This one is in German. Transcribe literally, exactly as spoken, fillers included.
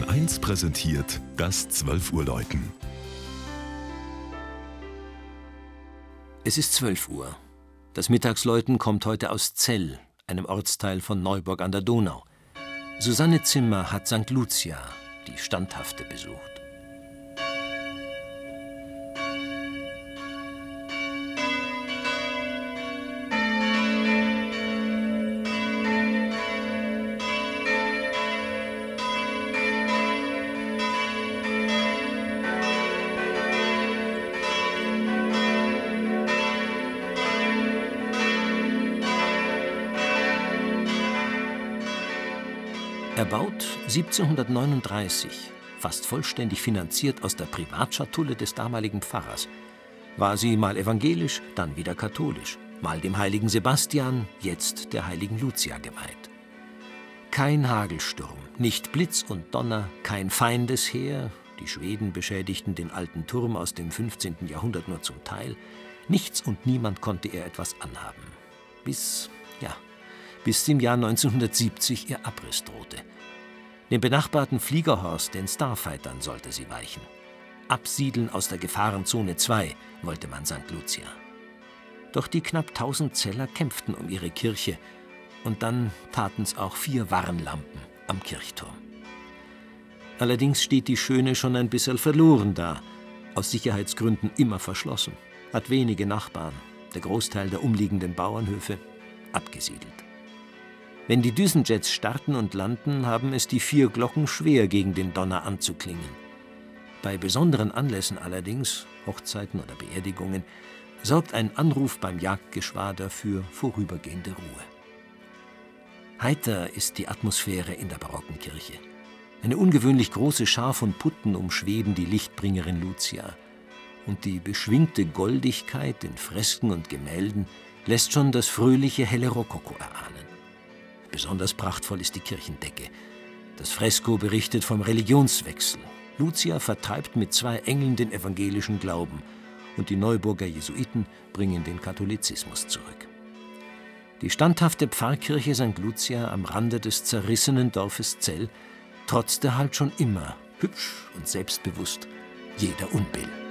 R eins präsentiert das zwölf Uhr Läuten. Es ist zwölf Uhr. Das Mittagsläuten kommt heute aus Zell, einem Ortsteil von Neuburg an der Donau. Susanne Zimmer hat Sankt Lucia, die Standhafte, besucht. Erbaut siebzehnhundertneununddreißig, fast vollständig finanziert aus der Privatschatulle des damaligen Pfarrers, war sie mal evangelisch, dann wieder katholisch, mal dem heiligen Sebastian, jetzt der heiligen Lucia geweiht. Kein Hagelsturm, nicht Blitz und Donner, kein Feindesheer, die Schweden beschädigten den alten Turm aus dem fünfzehnten Jahrhundert nur zum Teil, nichts und niemand konnte ihr etwas anhaben. Bis, ja, bis im Jahr neunzehnhundertsiebzig ihr Abriss drohte. Dem benachbarten Fliegerhorst, den Starfightern, sollte sie weichen. Absiedeln aus der Gefahrenzone zwei wollte man Sankt Lucia. Doch die knapp tausend Zeller kämpften um ihre Kirche und dann taten's auch vier Warnlampen am Kirchturm. Allerdings steht die Schöne schon ein bisschen verloren da, aus Sicherheitsgründen immer verschlossen, hat wenige Nachbarn, der Großteil der umliegenden Bauernhöfe abgesiedelt. Wenn die Düsenjets starten und landen, haben es die vier Glocken schwer, gegen den Donner anzuklingen. Bei besonderen Anlässen allerdings, Hochzeiten oder Beerdigungen, sorgt ein Anruf beim Jagdgeschwader für vorübergehende Ruhe. Heiter ist die Atmosphäre in der barocken Kirche. Eine ungewöhnlich große Schar von Putten umschweben die Lichtbringerin Lucia. Und die beschwingte Goldigkeit in Fresken und Gemälden lässt schon das fröhliche helle Rokoko erahnen. Besonders prachtvoll ist die Kirchendecke. Das Fresko berichtet vom Religionswechsel. Lucia vertreibt mit zwei Engeln den evangelischen Glauben und die Neuburger Jesuiten bringen den Katholizismus zurück. Die standhafte Pfarrkirche Sankt Lucia am Rande des zerrissenen Dorfes Zell trotzte halt schon immer, hübsch und selbstbewusst, jeder Unbill.